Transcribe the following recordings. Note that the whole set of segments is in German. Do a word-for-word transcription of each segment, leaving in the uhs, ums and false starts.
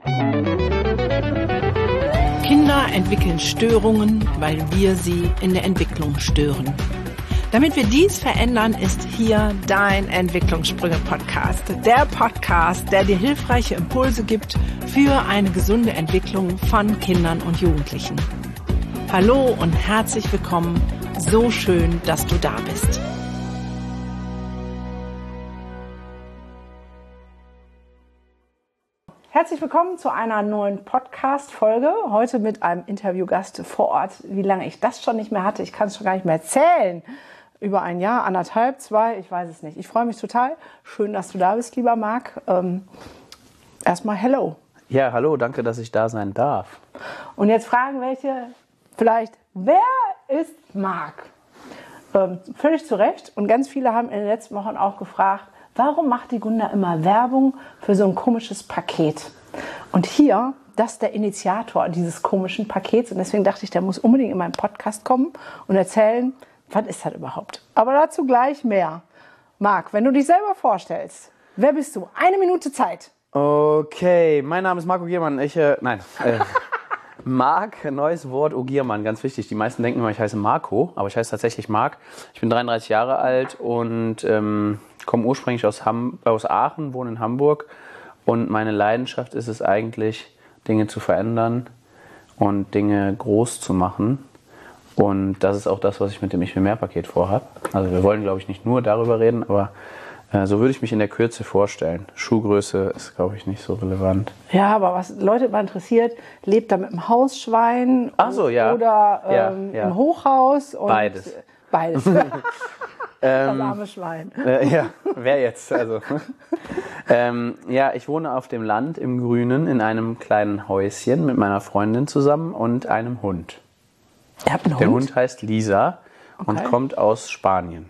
Kinder entwickeln Störungen, weil wir sie in der Entwicklung stören. Damit wir dies verändern, ist hier dein Entwicklungssprünge-Podcast. Der Podcast, der dir hilfreiche Impulse gibt für eine gesunde Entwicklung von Kindern und Jugendlichen. Hallo und herzlich willkommen. So schön, dass du da bist. Herzlich willkommen zu einer neuen Podcast-Folge. Heute mit einem Interviewgast vor Ort. Wie lange ich das schon nicht mehr hatte, ich kann es schon gar nicht mehr erzählen. Über ein Jahr, anderthalb, zwei, ich weiß es nicht. Ich freue mich total. Schön, dass du da bist, lieber Marc. Ähm, erstmal hello. Ja, hallo, danke, dass ich da sein darf. Und jetzt fragen welche vielleicht, wer ist Marc? Ähm, völlig zu Recht. Und ganz viele haben in den letzten Wochen auch gefragt, warum macht die Gunda immer Werbung für so ein komisches Paket? Und hier, das ist der Initiator dieses komischen Pakets. Und deswegen dachte ich, der muss unbedingt in meinen Podcast kommen und erzählen, was ist das überhaupt? Aber dazu gleich mehr. Marc, wenn du dich selber vorstellst, wer bist du? Eine Minute Zeit. Okay, mein Name ist Marc Ogiermann. Ich, äh, nein, äh, Marc, neues Wort, Ogiermann, ganz wichtig. Die meisten denken immer, ich heiße Marco, aber ich heiße tatsächlich Marc. Ich bin dreiunddreißig Jahre alt und ähm, komme ursprünglich aus, Ham- aus Aachen, wohne in Hamburg. Und meine Leidenschaft ist es eigentlich, Dinge zu verändern und Dinge groß zu machen. Und das ist auch das, was ich mit dem Ich will mehr Paket vorhabe. Also wir wollen, glaube ich, nicht nur darüber reden, aber äh, so würde ich mich in der Kürze vorstellen. Schuhgröße ist, glaube ich, nicht so relevant. Ja, aber was Leute immer interessiert, lebt er mit einem Hausschwein Ach so, ja. oder ähm, ja, ja. im Hochhaus? Und Beides. Beides. Das arme Schwein. Äh, ja, wer jetzt? Also, ähm, ja, ich wohne auf dem Land im Grünen in einem kleinen Häuschen mit meiner Freundin zusammen und einem Hund. Ihr habt einen Hund? Der Hund heißt Lisa und Okay. kommt aus Spanien.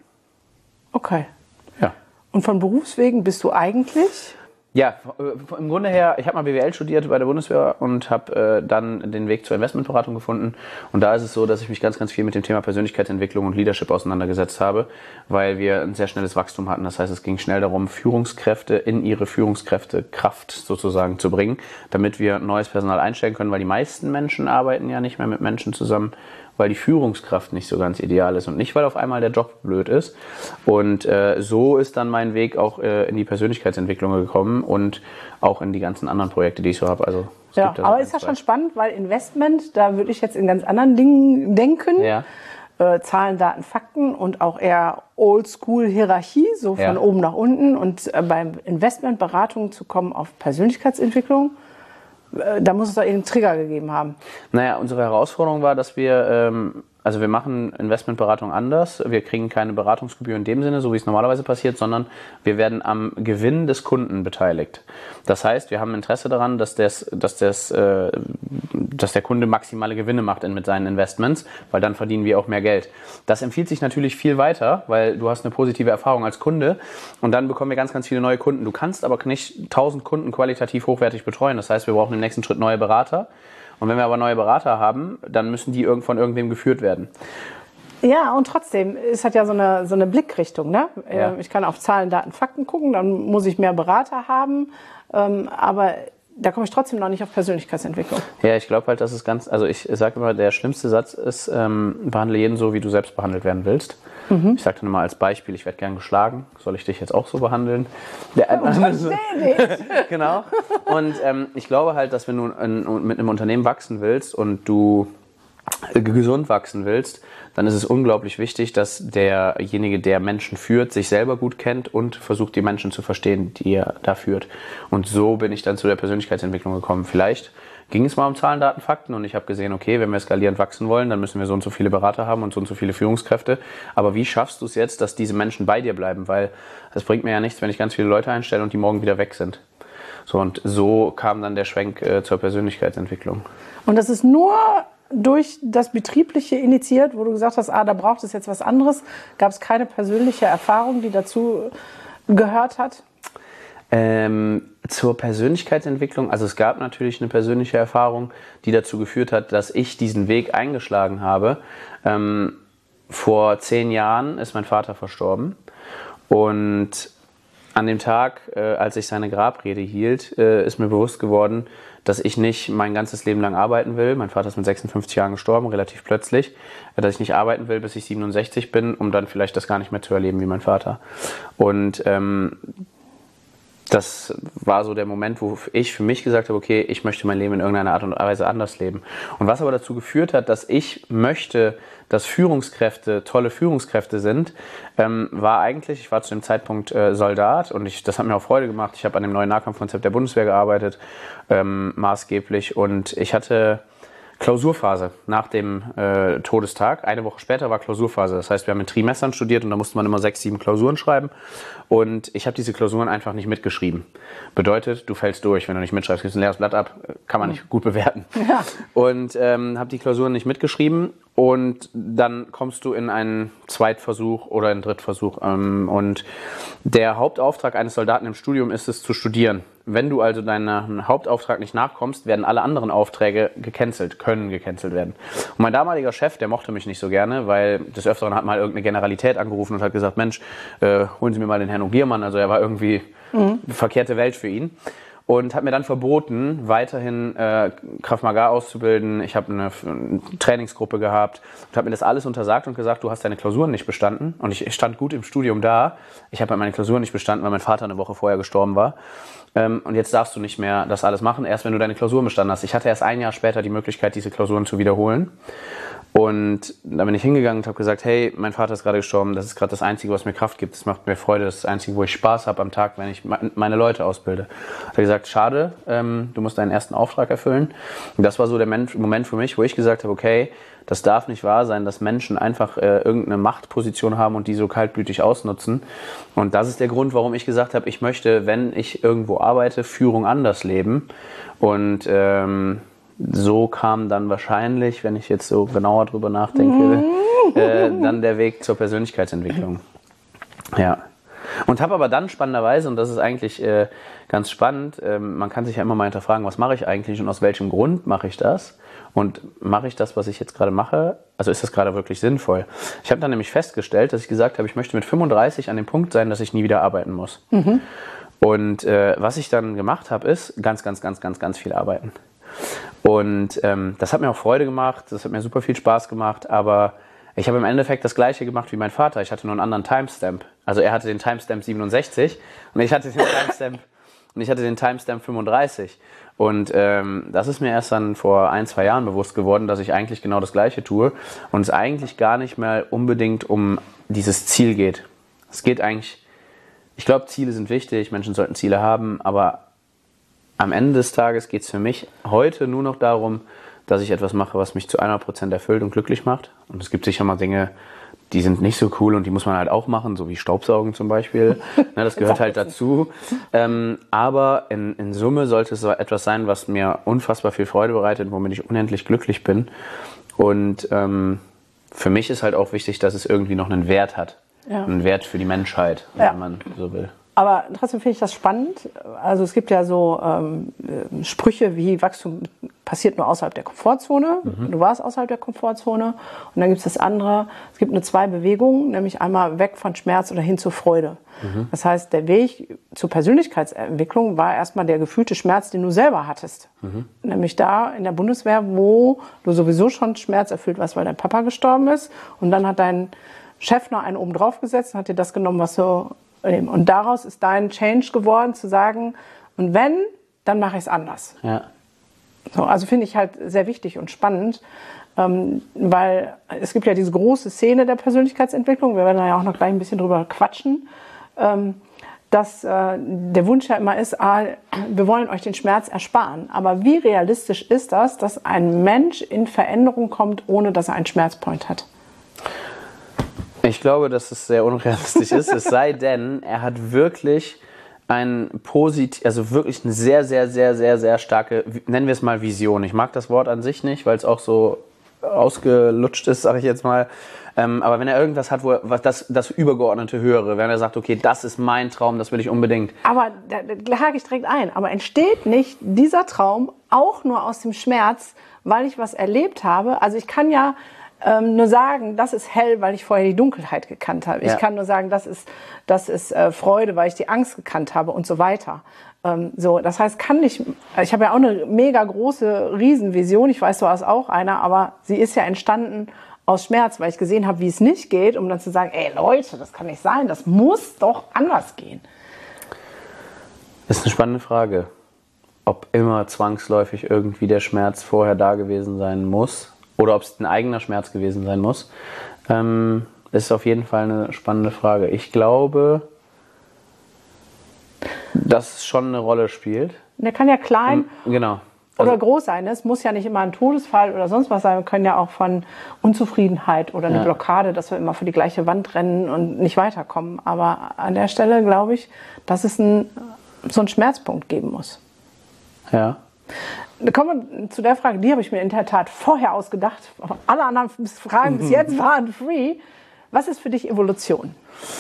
Okay. Ja. Und von Berufswegen bist du eigentlich? Ja, im Grunde her, ich habe mal B W L studiert bei der Bundeswehr und habe äh, dann den Weg zur Investmentberatung gefunden. Und da ist es so, dass ich mich ganz, ganz viel mit dem Thema Persönlichkeitsentwicklung und Leadership auseinandergesetzt habe, weil wir ein sehr schnelles Wachstum hatten. Das heißt, es ging schnell darum, Führungskräfte in ihre Führungskräftekraft sozusagen zu bringen, damit wir neues Personal einstellen können, weil die meisten Menschen arbeiten ja nicht mehr mit Menschen zusammen, weil die Führungskraft nicht so ganz ideal ist und nicht, weil auf einmal der Job blöd ist. Und äh, so ist dann mein Weg auch äh, in die Persönlichkeitsentwicklung gekommen und auch in die ganzen anderen Projekte, die ich so habe. Also, es Ja, gibt da so aber ein, ist ja zwei. schon spannend, weil Investment, da würde ich jetzt in ganz anderen Dingen denken. Ja. Äh, Zahlen, Daten, Fakten und auch eher Oldschool-Hierarchie, so von Ja. oben nach unten. Und äh, beim Investmentberatung zu kommen auf Persönlichkeitsentwicklung, äh, da muss es doch irgendeinen Trigger gegeben haben. Naja, unsere Herausforderung war, dass wir, ähm, also wir machen Investmentberatung anders. Wir kriegen keine Beratungsgebühr in dem Sinne, so wie es normalerweise passiert, sondern wir werden am Gewinn des Kunden beteiligt. Das heißt, wir haben Interesse daran, dass, des, dass, des, äh, dass der Kunde maximale Gewinne macht in, mit seinen Investments, weil dann verdienen wir auch mehr Geld. Das empfiehlt sich natürlich viel weiter, weil du hast eine positive Erfahrung als Kunde und dann bekommen wir ganz, ganz viele neue Kunden. Du kannst aber nicht tausend Kunden qualitativ hochwertig betreuen. Das heißt, wir brauchen im nächsten Schritt neue Berater. Und wenn wir aber neue Berater haben, dann müssen die irgend von irgendwem geführt werden. Ja, und trotzdem, es hat ja so eine, so eine Blickrichtung. Ne? Ja. Ich kann auf Zahlen, Daten, Fakten gucken, dann muss ich mehr Berater haben. Ähm, aber da komme ich trotzdem noch nicht auf Persönlichkeitsentwicklung. Ja, ich glaube halt, dass es ganz, also ich sage immer, der schlimmste Satz ist, ähm, behandle jeden so, wie du selbst behandelt werden willst. Mhm. Ich sage dann immer als Beispiel, ich werde gern geschlagen, soll ich dich jetzt auch so behandeln? Der Oh, verstehe dich. Genau. Und ähm, ich glaube halt, dass wenn du in, mit einem Unternehmen wachsen willst und du äh, gesund wachsen willst, dann ist es unglaublich wichtig, dass derjenige, der Menschen führt, sich selber gut kennt und versucht, die Menschen zu verstehen, die er da führt. Und so bin ich dann zu der Persönlichkeitsentwicklung gekommen. Vielleicht ging es mal um Zahlen, Daten, Fakten und ich habe gesehen, okay, wenn wir skalierend wachsen wollen, dann müssen wir so und so viele Berater haben und so und so viele Führungskräfte. Aber wie schaffst du es jetzt, dass diese Menschen bei dir bleiben? Weil es bringt mir ja nichts, wenn ich ganz viele Leute einstelle und die morgen wieder weg sind. So, und so kam dann der Schwenk äh, zur Persönlichkeitsentwicklung. Und das ist nur durch das Betriebliche initiiert, wo du gesagt hast, ah, da braucht es jetzt was anderes. Gab es keine persönliche Erfahrung, die dazu gehört hat? Ähm, zur Persönlichkeitsentwicklung, also es gab natürlich eine persönliche Erfahrung, die dazu geführt hat, dass ich diesen Weg eingeschlagen habe. Ähm, vor zehn Jahren ist mein Vater verstorben und an dem Tag, äh, als ich seine Grabrede hielt, äh, ist mir bewusst geworden, dass ich nicht mein ganzes Leben lang arbeiten will. Mein Vater ist mit sechsundfünfzig Jahren gestorben, relativ plötzlich. Äh, dass ich nicht arbeiten will, bis ich siebenundsechzig bin, um dann vielleicht das gar nicht mehr zu erleben wie mein Vater. Und ähm, das war so der Moment, wo ich für mich gesagt habe, okay, ich möchte mein Leben in irgendeiner Art und Weise anders leben. Und was aber dazu geführt hat, dass ich möchte, dass Führungskräfte tolle Führungskräfte sind, ähm, war eigentlich, ich war zu dem Zeitpunkt äh, Soldat und ich, das hat mir auch Freude gemacht. Ich habe an dem neuen Nahkampfkonzept der Bundeswehr gearbeitet, ähm, maßgeblich, und ich hatte Klausurphase nach dem äh, Todestag. Eine Woche später war Klausurphase. Das heißt, wir haben in Trimestern studiert und da musste man immer sechs, sieben Klausuren schreiben. Und ich habe diese Klausuren einfach nicht mitgeschrieben. Bedeutet, du fällst durch. Wenn du nicht mitschreibst, gibst du ein leeres Blatt ab. Kann man nicht gut bewerten. Ja. Und ähm, habe die Klausuren nicht mitgeschrieben. Und dann kommst du in einen Zweitversuch oder einen Drittversuch. Ähm, und der Hauptauftrag eines Soldaten im Studium ist es, zu studieren. Wenn du also deinem Hauptauftrag nicht nachkommst, werden alle anderen Aufträge gecancelt, können gecancelt werden. Und mein damaliger Chef, der mochte mich nicht so gerne, weil des Öfteren hat mal irgendeine Generalität angerufen und hat gesagt, Mensch, äh, holen Sie mir mal den Herrn Ogiermann. Also er war irgendwie mhm. eine verkehrte Welt für ihn. Und hat mir dann verboten, weiterhin äh, Krav Maga auszubilden. Ich habe eine, eine Trainingsgruppe gehabt und habe mir das alles untersagt und gesagt, du hast deine Klausuren nicht bestanden. Und ich, ich stand gut im Studium da. Ich habe halt meine Klausuren nicht bestanden, weil mein Vater eine Woche vorher gestorben war. Ähm, und jetzt darfst du nicht mehr das alles machen, erst wenn du deine Klausuren bestanden hast. Ich hatte erst ein Jahr später die Möglichkeit, diese Klausuren zu wiederholen. Und da bin ich hingegangen und habe gesagt, hey, mein Vater ist gerade gestorben, das ist gerade das Einzige, was mir Kraft gibt. Das macht mir Freude, das ist das Einzige, wo ich Spaß habe am Tag, wenn ich meine Leute ausbilde. Hat er gesagt, schade, ähm, du musst deinen ersten Auftrag erfüllen. Und das war so der Moment für mich, wo ich gesagt habe, okay, das darf nicht wahr sein, dass Menschen einfach äh, irgendeine Machtposition haben und die so kaltblütig ausnutzen. Und das ist der Grund, warum ich gesagt habe, ich möchte, wenn ich irgendwo arbeite, Führung anders leben. Und ähm, so kam dann wahrscheinlich, wenn ich jetzt so genauer drüber nachdenke, äh, dann der Weg zur Persönlichkeitsentwicklung. Ja. Und habe aber dann spannenderweise, und das ist eigentlich äh, ganz spannend, äh, man kann sich ja immer mal hinterfragen, was mache ich eigentlich und aus welchem Grund mache ich das? Und mache ich das, was ich jetzt gerade mache? Also ist das gerade wirklich sinnvoll? Ich habe dann nämlich festgestellt, dass ich gesagt habe, ich möchte mit fünfunddreißig an dem Punkt sein, dass ich nie wieder arbeiten muss. Mhm. Und äh, was ich dann gemacht habe, ist ganz, ganz, ganz, ganz, ganz viel arbeiten. Und ähm, das hat mir auch Freude gemacht, das hat mir super viel Spaß gemacht, aber ich habe im Endeffekt das Gleiche gemacht wie mein Vater. Ich hatte nur einen anderen Timestamp. Also er hatte den Timestamp siebenundsechzig und ich hatte den Timestamp, und ich hatte den Timestamp fünfunddreißig. Und ähm, das ist mir erst dann vor ein, zwei Jahren bewusst geworden, dass ich eigentlich genau das Gleiche tue und es eigentlich gar nicht mehr unbedingt um dieses Ziel geht. Es geht eigentlich, ich glaube, Ziele sind wichtig, Menschen sollten Ziele haben, aber am Ende des Tages geht es für mich heute nur noch darum, dass ich etwas mache, was mich zu hundert Prozent erfüllt und glücklich macht. Und es gibt sicher mal Dinge, die sind nicht so cool und die muss man halt auch machen, so wie Staubsaugen zum Beispiel. Ja, das gehört halt dazu. Ähm, aber in, in Summe sollte es etwas sein, was mir unfassbar viel Freude bereitet, womit ich unendlich glücklich bin. Und ähm, für mich ist halt auch wichtig, dass es irgendwie noch einen Wert hat. Ja. Einen Wert für die Menschheit, wenn ja. man so will. Aber trotzdem finde ich das spannend. Also es gibt ja so ähm, Sprüche wie Wachstum passiert nur außerhalb der Komfortzone. Mhm. Du warst außerhalb der Komfortzone. Und dann gibt es das andere. Es gibt nur zwei Bewegungen, nämlich einmal weg von Schmerz oder hin zur Freude. Mhm. Das heißt, der Weg zur Persönlichkeitsentwicklung war erstmal der gefühlte Schmerz, den du selber hattest. Mhm. Nämlich da in der Bundeswehr, wo du sowieso schon schmerzerfüllt warst, weil dein Papa gestorben ist. Und dann hat dein Chef noch einen oben drauf gesetzt und hat dir das genommen, was du... Und daraus ist dein Change geworden, zu sagen, und wenn, dann mache ich es anders. Ja. So, also finde ich halt sehr wichtig und spannend, ähm, weil es gibt ja diese große Szene der Persönlichkeitsentwicklung, wir werden da ja auch noch gleich ein bisschen drüber quatschen, ähm, dass äh, der Wunsch ja immer ist, ah, wir wollen euch den Schmerz ersparen. Aber wie realistisch ist das, dass ein Mensch in Veränderung kommt, ohne dass er einen Schmerzpoint hat? Ich glaube, dass es sehr unrealistisch ist, es sei denn, er hat wirklich ein positiv, also wirklich eine sehr, sehr, sehr, sehr, sehr starke, nennen wir es mal Vision. Ich mag das Wort an sich nicht, weil es auch so ausgelutscht ist, sage ich jetzt mal. Ähm, aber wenn er irgendwas hat, wo er, was das, das übergeordnete Höhere, wenn er sagt, okay, das ist mein Traum, das will ich unbedingt. Aber da, da hake ich direkt ein. Aber entsteht nicht dieser Traum auch nur aus dem Schmerz, weil ich was erlebt habe? Also ich kann ja ähm, nur sagen, das ist hell, weil ich vorher die Dunkelheit gekannt habe. Ja. Ich kann nur sagen, das ist, das ist äh, Freude, weil ich die Angst gekannt habe und so weiter. Ähm, so, das heißt, kann nicht, ich habe ja auch eine mega große Riesenvision, ich weiß, du hast auch eine, aber sie ist ja entstanden aus Schmerz, weil ich gesehen habe, wie es nicht geht, um dann zu sagen, ey Leute, das kann nicht sein, das muss doch anders gehen. Das ist eine spannende Frage, ob immer zwangsläufig irgendwie der Schmerz vorher da gewesen sein muss oder ob es ein eigener Schmerz gewesen sein muss. Ähm, ist auf jeden Fall eine spannende Frage. Ich glaube, dass es schon eine Rolle spielt. Der kann ja klein Genau. oder Also, groß sein. Es muss ja nicht immer ein Todesfall oder sonst was sein. Wir können ja auch von Unzufriedenheit oder eine Ja. Blockade, dass wir immer vor die gleiche Wand rennen und nicht weiterkommen. Aber an der Stelle glaube ich, dass es ein, so einen Schmerzpunkt geben muss. ja. Da kommen wir zu der Frage, die habe ich mir in der Tat vorher ausgedacht. Alle anderen Fragen bis jetzt waren free. Was ist für dich Evolution?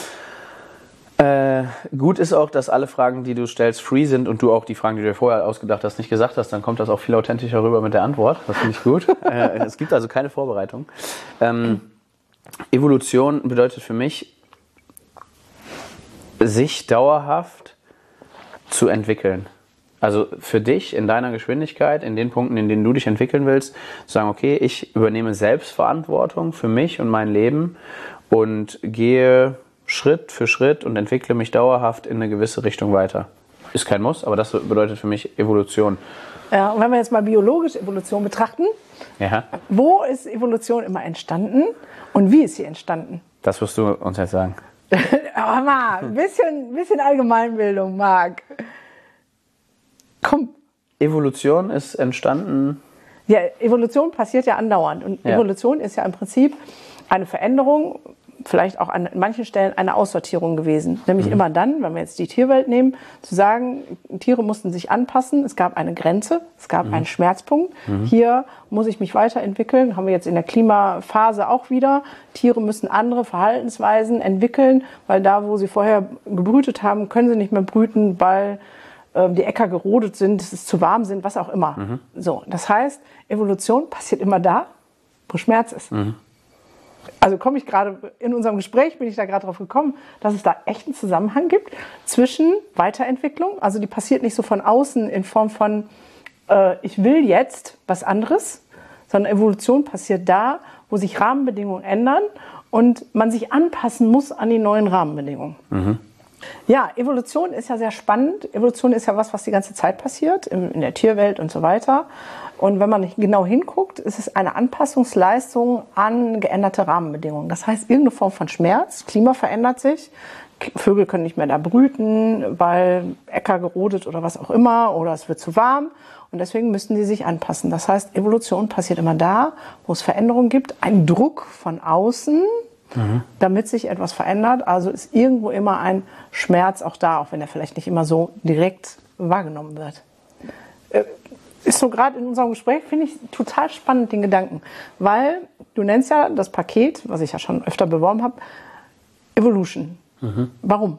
Äh, gut ist auch, dass alle Fragen, die du stellst, free sind und du auch die Fragen, die du dir vorher ausgedacht hast, nicht gesagt hast. Dann kommt das auch viel authentischer rüber mit der Antwort. Das finde ich gut. äh, es gibt also keine Vorbereitung. Ähm, Evolution bedeutet für mich, sich dauerhaft zu entwickeln. Also für dich in deiner Geschwindigkeit, in den Punkten, in denen du dich entwickeln willst, zu sagen, okay, ich übernehme Selbstverantwortung für mich und mein Leben und gehe Schritt für Schritt und entwickle mich dauerhaft in eine gewisse Richtung weiter. Ist kein Muss, aber das bedeutet für mich Evolution. Ja, und wenn wir jetzt mal biologische Evolution betrachten, Ja, wo ist Evolution immer entstanden und wie ist sie entstanden? das wirst du uns jetzt sagen. Aber mal, ein bisschen, bisschen Allgemeinbildung, Marc. Komm. Evolution ist entstanden. Ja, Evolution passiert ja andauernd. Und Ja. Evolution ist ja im Prinzip eine Veränderung, vielleicht auch an manchen Stellen eine Aussortierung gewesen. Nämlich immer dann, wenn wir jetzt die Tierwelt nehmen, zu sagen, Tiere mussten sich anpassen, es gab eine Grenze, es gab einen Schmerzpunkt. Hier muss ich mich weiterentwickeln, haben wir jetzt in der Klimaphase auch wieder. Tiere müssen andere Verhaltensweisen entwickeln, weil da, wo sie vorher gebrütet haben, können sie nicht mehr brüten, weil ähm, die Äcker gerodet sind, es ist zu warm sind, was auch immer. So, das heißt, Evolution passiert immer da, wo Schmerz ist. Also komme ich gerade, in unserem Gespräch bin ich da gerade drauf gekommen, dass es da echt einen Zusammenhang gibt zwischen Weiterentwicklung, also die passiert nicht so von außen in Form von, äh, ich will jetzt was anderes, sondern Evolution passiert da, wo sich Rahmenbedingungen ändern und man sich anpassen muss an die neuen Rahmenbedingungen. Mhm. Ja, Evolution ist ja sehr spannend. Evolution ist ja was, was die ganze Zeit passiert, in, in der Tierwelt und so weiter. Und wenn man nicht genau hinguckt, ist es eine Anpassungsleistung an geänderte Rahmenbedingungen. Das heißt, irgendeine Form von Schmerz, Klima verändert sich, Vögel können nicht mehr da brüten, weil Äcker gerodet oder was auch immer, oder es wird zu warm. Und deswegen müssen die sich anpassen. Das heißt, Evolution passiert immer da, wo es Veränderungen gibt, ein Druck von außen, Mhm. damit sich etwas verändert. Also ist irgendwo immer ein Schmerz auch da, auch wenn er vielleicht nicht immer so direkt wahrgenommen wird. Äh, ist so gerade in unserem Gespräch, finde ich total spannend, den Gedanken. Weil du nennst ja das Paket, was ich ja schon öfter beworben habe, Evolution. Mhm. Warum?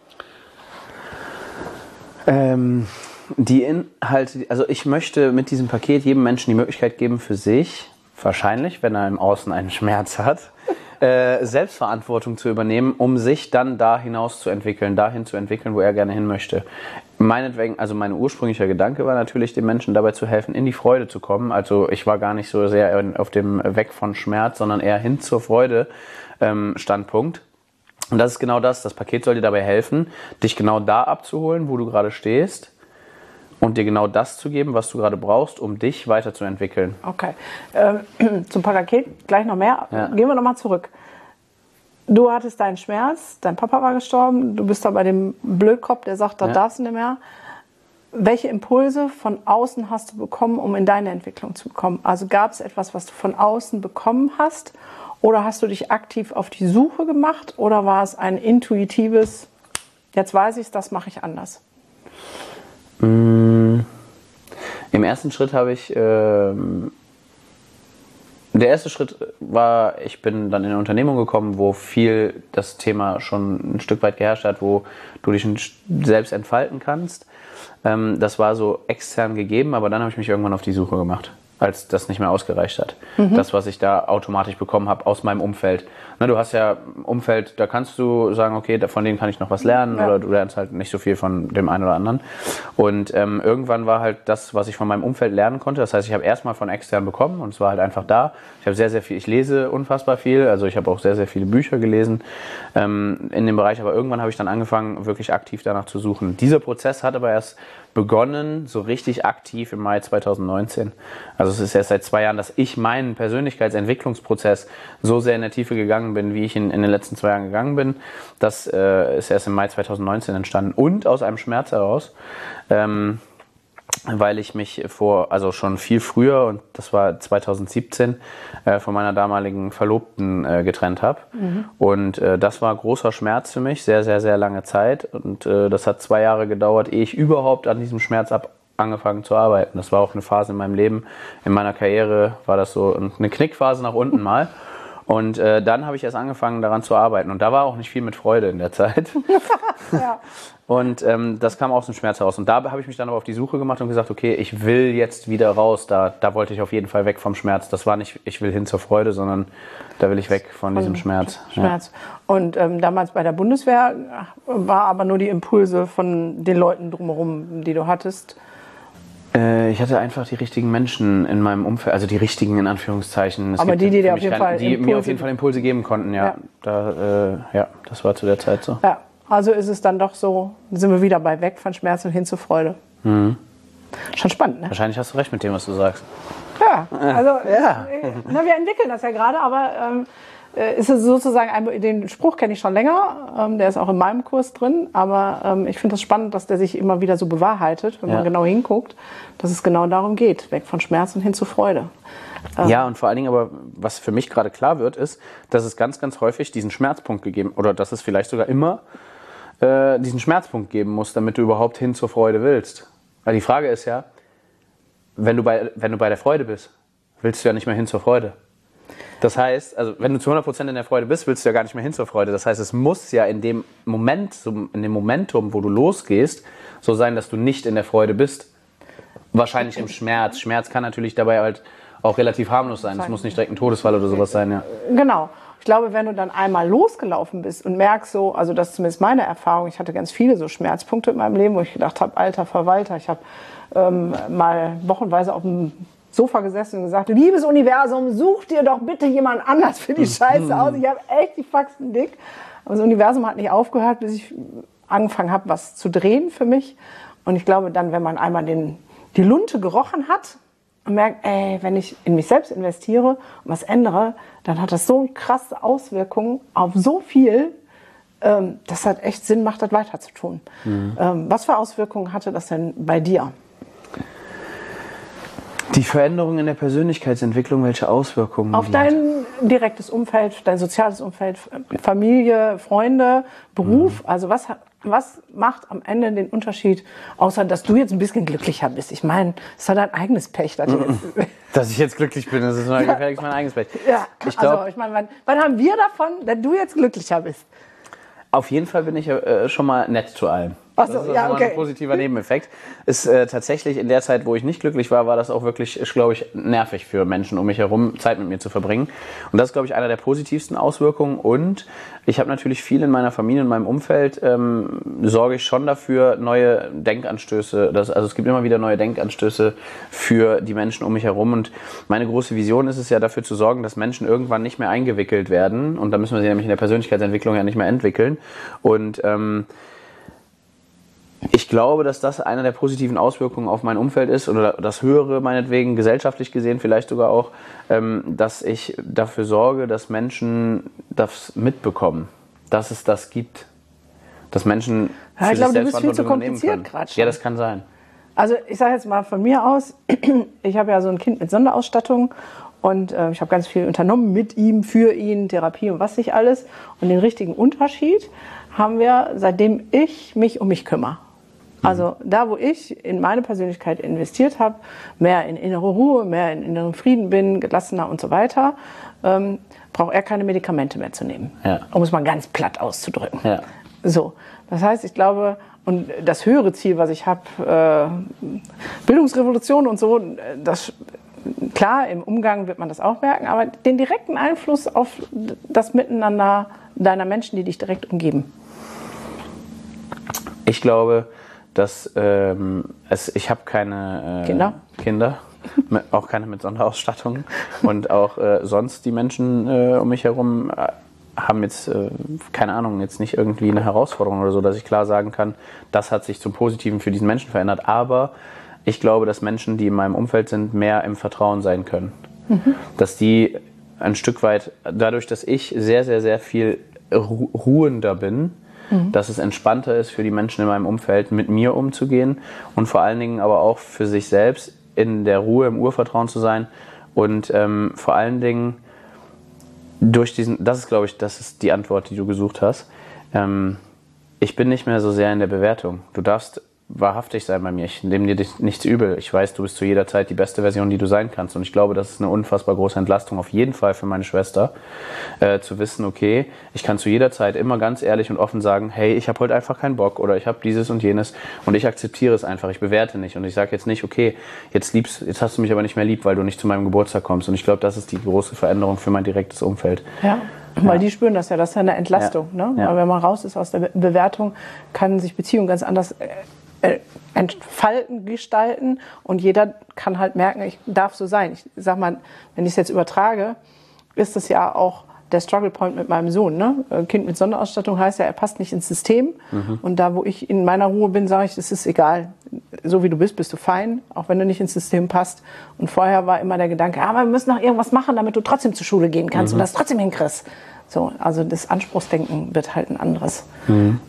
Ähm, die Inhalte, also ich möchte mit diesem Paket jedem Menschen die Möglichkeit geben, für sich, wahrscheinlich, wenn er im Außen einen Schmerz hat, Äh, Selbstverantwortung zu übernehmen, um sich dann da hinaus zu entwickeln, dahin zu entwickeln, wo er gerne hin möchte. Meinetwegen, also mein ursprünglicher Gedanke war natürlich, den Menschen dabei zu helfen, in die Freude zu kommen. Also ich war gar nicht so sehr auf dem Weg von Schmerz, sondern eher hin zur Freude ähm, Standpunkt. Und das ist genau das. Das Paket soll dir dabei helfen, dich genau da abzuholen, wo du gerade stehst. Und dir genau das zu geben, was du gerade brauchst, um dich weiterzuentwickeln. Okay. Ähm, zum Paket gleich noch mehr. Ja. Gehen wir nochmal zurück. Du hattest deinen Schmerz, dein Papa war gestorben, du bist da bei dem Blödkopf, der sagt, da Ja. darfst du nicht mehr. Welche Impulse von außen hast du bekommen, um in deine Entwicklung zu kommen? Also gab es etwas, was du von außen bekommen hast? Oder hast du dich aktiv auf die Suche gemacht? Oder war es ein intuitives, jetzt weiß ich es, das mache ich anders? Im ersten Schritt habe ich, ähm, der erste Schritt war, ich bin dann in eine Unternehmung gekommen, wo viel das Thema schon ein Stück weit geherrscht hat, wo du dich selbst entfalten kannst. Ähm, das war so extern gegeben, aber dann habe ich mich irgendwann auf die Suche gemacht. als das nicht mehr ausgereicht hat. Mhm. Das, was ich da automatisch bekommen habe aus meinem Umfeld. Na, du hast ja ein Umfeld, da kannst du sagen, okay, von denen kann ich noch was lernen, ja. Oder du lernst halt nicht so viel von dem einen oder anderen. Und ähm, irgendwann war halt das, was ich von meinem Umfeld lernen konnte. Das heißt, ich habe erstmal von extern bekommen und es war halt einfach da. Ich habe sehr, sehr viel, ich lese unfassbar viel, also ich habe auch sehr, sehr viele Bücher gelesen ähm, in dem Bereich, aber irgendwann habe ich dann angefangen, wirklich aktiv danach zu suchen. Dieser Prozess hat aber erst begonnen, so richtig aktiv im Mai zweitausendneunzehn. Also es ist erst seit zwei Jahren, dass ich meinen Persönlichkeitsentwicklungsprozess so sehr in der Tiefe gegangen bin, wie ich in, in den letzten zwei Jahren gegangen bin. Das äh, ist erst im Mai zweitausendneunzehn entstanden und aus einem Schmerz heraus, ähm, weil ich mich vor, also schon viel früher, und das war zweitausendsiebzehn, äh, von meiner damaligen Verlobten äh, getrennt habe. Mhm. Und äh, das war großer Schmerz für mich, sehr, sehr, sehr lange Zeit. Und äh, das hat zwei Jahre gedauert, ehe ich überhaupt an diesem Schmerz ab angefangen zu arbeiten. Das war auch eine Phase in meinem Leben, in meiner Karriere war das so eine Knickphase nach unten mal. Und äh, dann habe ich erst angefangen, daran zu arbeiten. Und da war auch nicht viel mit Freude in der Zeit. Ja. Und ähm, das kam aus dem Schmerz heraus. Und da habe ich mich dann aber auf die Suche gemacht und gesagt, okay, ich will jetzt wieder raus. Da, da wollte ich auf jeden Fall weg vom Schmerz. Das war nicht, ich will hin zur Freude, sondern da will ich weg von, von diesem Schmerz. Schmerz. Ja. Und ähm, damals bei der Bundeswehr war aber nur die Impulse von den Leuten drumherum, die du hattest. Ich hatte einfach die richtigen Menschen in meinem Umfeld, also die richtigen in Anführungszeichen. Es aber die, die dir auf jeden keine, Fall die Impulse mir auf jeden Fall Impulse geben konnten, ja. Ja. Da, äh, ja, das war zu der Zeit so. Ja, also ist es dann doch so, sind wir wieder bei weg von Schmerz und hin zur Freude. Mhm. Schon spannend, ne? Wahrscheinlich hast du recht mit dem, was du sagst. Ja, also ja. Na, wir entwickeln das ja gerade, aber ähm, ist es sozusagen, ein, den Spruch kenne ich schon länger, ähm, der ist auch in meinem Kurs drin, aber ähm, ich finde es das spannend, dass der sich immer wieder so bewahrheitet, wenn ja. man genau hinguckt, dass es genau darum geht, weg von Schmerz und hin zu Freude. Ähm, ja, und vor allen Dingen aber, was für mich gerade klar wird, ist, dass es ganz, ganz häufig diesen Schmerzpunkt gegeben, oder dass es vielleicht sogar immer äh, diesen Schmerzpunkt geben muss, damit du überhaupt hin zur Freude willst. Weil die Frage ist ja, wenn du bei, wenn du bei der Freude bist, willst du ja nicht mehr hin zur Freude. Das heißt, also wenn du zu hundert Prozent in der Freude bist, willst du ja gar nicht mehr hin zur Freude. Das heißt, es muss ja in dem Moment, in dem Momentum, wo du losgehst, so sein, dass du nicht in der Freude bist. Wahrscheinlich im Schmerz. Schmerz kann natürlich dabei halt auch relativ harmlos sein. Es muss nicht direkt ein Todesfall oder sowas sein, ja. Genau. Ich glaube, wenn du dann einmal losgelaufen bist und merkst so, also das ist zumindest meine Erfahrung, ich hatte ganz viele so Schmerzpunkte in meinem Leben, wo ich gedacht habe, alter Verwalter, ich habe ähm, mal wochenweise auf dem Sofa gesessen und gesagt, liebes Universum, such dir doch bitte jemand anders für die Scheiße aus. Ich habe echt die Faxen dick. Aber das Universum hat nicht aufgehört, bis ich angefangen habe, was zu drehen für mich. Und ich glaube dann, wenn man einmal den, die Lunte gerochen hat und merkt, ey, wenn ich in mich selbst investiere und was ändere, dann hat das so krasse Auswirkungen auf so viel, ähm, dass das echt Sinn macht, das weiter zu tun. Mhm. Ähm, was für Auswirkungen hatte das denn bei dir? Die Veränderung in der Persönlichkeitsentwicklung, welche Auswirkungen? Auf dein direktes Umfeld, dein soziales Umfeld, Familie, Freunde, Beruf. Mhm. Also was, was macht am Ende den Unterschied, außer dass du jetzt ein bisschen glücklicher bist? Ich meine, es ist ja dein eigenes Pech. Dass, mhm. dass ich jetzt glücklich bin, das ist mein, ja. mein eigenes Pech. Ja, ich glaub, also ich meine, wann, wann haben wir davon, dass du jetzt glücklicher bist? Auf jeden Fall bin ich äh, schon mal nett zu allem. Ach so, das ist ja, okay. ein positiver Nebeneffekt. Ist äh, tatsächlich in der Zeit, wo ich nicht glücklich war, war das auch wirklich, glaube ich, nervig für Menschen um mich herum, Zeit mit mir zu verbringen. Und das ist, glaube ich, einer der positivsten Auswirkungen. Und ich habe natürlich viel in meiner Familie, in meinem Umfeld, ähm, sorge ich schon dafür, neue Denkanstöße, das, also es gibt immer wieder neue Denkanstöße für die Menschen um mich herum. Und meine große Vision ist es ja, dafür zu sorgen, dass Menschen irgendwann nicht mehr eingewickelt werden. Und da müssen wir sie nämlich in der Persönlichkeitsentwicklung ja nicht mehr entwickeln. Und ähm, ich glaube, dass das eine der positiven Auswirkungen auf mein Umfeld ist oder das Höhere meinetwegen, gesellschaftlich gesehen vielleicht sogar auch, ähm, dass ich dafür sorge, dass Menschen das mitbekommen, dass es das gibt. Dass Menschen ja, für ich glaube, sich du bist viel zu kompliziert gerade schon. Ja, das kann sein. Also ich sage jetzt mal von mir aus, ich habe ja so ein Kind mit Sonderausstattung und äh, ich habe ganz viel unternommen mit ihm, für ihn, Therapie und was nicht alles. Und den richtigen Unterschied haben wir, seitdem ich mich um mich kümmere. Also da, wo ich in meine Persönlichkeit investiert habe, mehr in innere Ruhe, mehr in inneren Frieden bin, gelassener und so weiter, ähm, braucht er keine Medikamente mehr zu nehmen, ja. Um es mal ganz platt auszudrücken. Ja. So, das heißt, ich glaube, und das höhere Ziel, was ich habe, äh, Bildungsrevolution und so, das klar, im Umgang wird man das auch merken, aber den direkten Einfluss auf das Miteinander deiner Menschen, die dich direkt umgeben. Ich glaube, dass ähm, es, ich habe keine äh, Kinder, Kinder mit, auch keine mit Sonderausstattung und auch äh, sonst die Menschen äh, um mich herum äh, haben jetzt, äh, keine Ahnung, jetzt nicht irgendwie eine Herausforderung oder so, dass ich klar sagen kann, das hat sich zum Positiven für diesen Menschen verändert, aber ich glaube, dass Menschen, die in meinem Umfeld sind, mehr im Vertrauen sein können. Mhm. Dass die ein Stück weit, dadurch, dass ich sehr, sehr, sehr viel ru- ruhender bin, mhm. dass es entspannter ist für die Menschen in meinem Umfeld, mit mir umzugehen und vor allen Dingen aber auch für sich selbst in der Ruhe, im Urvertrauen zu sein und ähm, vor allen Dingen durch diesen, das ist, glaube ich, das ist die Antwort, die du gesucht hast. Ähm, ich bin nicht mehr so sehr in der Bewertung. Du darfst wahrhaftig sein bei mir. Ich nehme dir nichts übel. Ich weiß, du bist zu jeder Zeit die beste Version, die du sein kannst. Und ich glaube, das ist eine unfassbar große Entlastung, auf jeden Fall für meine Schwester, äh, zu wissen, okay, ich kann zu jeder Zeit immer ganz ehrlich und offen sagen, hey, ich habe heute einfach keinen Bock oder ich habe dieses und jenes und ich akzeptiere es einfach. Ich bewerte nicht und ich sage jetzt nicht, okay, jetzt liebst, jetzt hast du mich aber nicht mehr lieb, weil du nicht zu meinem Geburtstag kommst. Und ich glaube, das ist die große Veränderung für mein direktes Umfeld. Ja. Weil die spüren das ja, das ist ja eine Entlastung. Ja. Ne? Ja. Aber wenn man raus ist aus der Bewertung, kann sich Beziehung ganz anders äh, entfalten, gestalten und jeder kann halt merken, ich darf so sein. Ich sag mal, wenn ich es jetzt übertrage, ist das ja auch der Struggle Point mit meinem Sohn. Ne? Kind mit Sonderausstattung heißt ja, er passt nicht ins System. Mhm. Und da, wo ich in meiner Ruhe bin, sage ich, es ist egal. So wie du bist, bist du fein, auch wenn du nicht ins System passt. Und vorher war immer der Gedanke, aber wir müssen noch irgendwas machen, damit du trotzdem zur Schule gehen kannst mhm. und das trotzdem hinkriegst. So, also das Anspruchsdenken wird halt ein anderes. Mhm.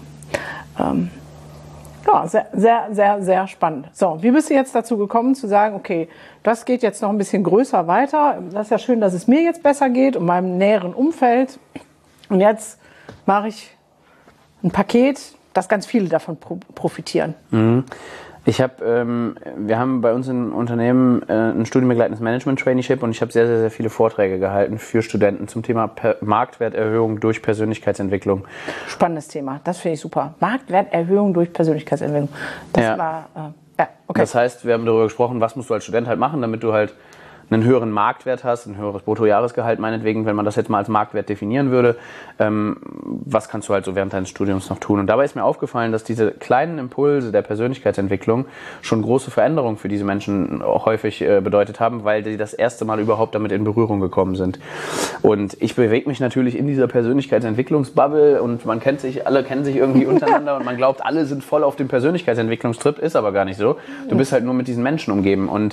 Ja. Ähm, Ja, sehr, sehr, sehr, sehr spannend. So, wie bist du jetzt dazu gekommen, zu sagen, okay, das geht jetzt noch ein bisschen größer weiter. Das ist ja schön, dass es mir jetzt besser geht und meinem näheren Umfeld. Und jetzt mache ich ein Paket, dass ganz viele davon profitieren. Mhm. Ich habe, ähm, wir haben bei uns im Unternehmen äh, ein studienbegleitendes Management-Traineeship und ich habe sehr, sehr, sehr viele Vorträge gehalten für Studenten zum Thema per- Marktwerterhöhung durch Persönlichkeitsentwicklung. Spannendes Thema, das finde ich super. Marktwerterhöhung durch Persönlichkeitsentwicklung. Das ja. war, äh, ja, okay. Das heißt, wir haben darüber gesprochen, was musst du als Student halt machen, damit du halt einen höheren Marktwert hast, ein höheres Bruttojahresgehalt meinetwegen, wenn man das jetzt mal als Marktwert definieren würde. Ähm, was kannst du halt so während deines Studiums noch tun? Und dabei ist mir aufgefallen, dass diese kleinen Impulse der Persönlichkeitsentwicklung schon große Veränderungen für diese Menschen auch häufig äh, bedeutet haben, weil die das erste Mal überhaupt damit in Berührung gekommen sind. Und ich bewege mich natürlich in dieser Persönlichkeitsentwicklungsbubble und man kennt sich, alle kennen sich irgendwie untereinander und man glaubt, alle sind voll auf dem Persönlichkeitsentwicklungstrip, ist aber gar nicht so. Du bist halt nur mit diesen Menschen umgeben und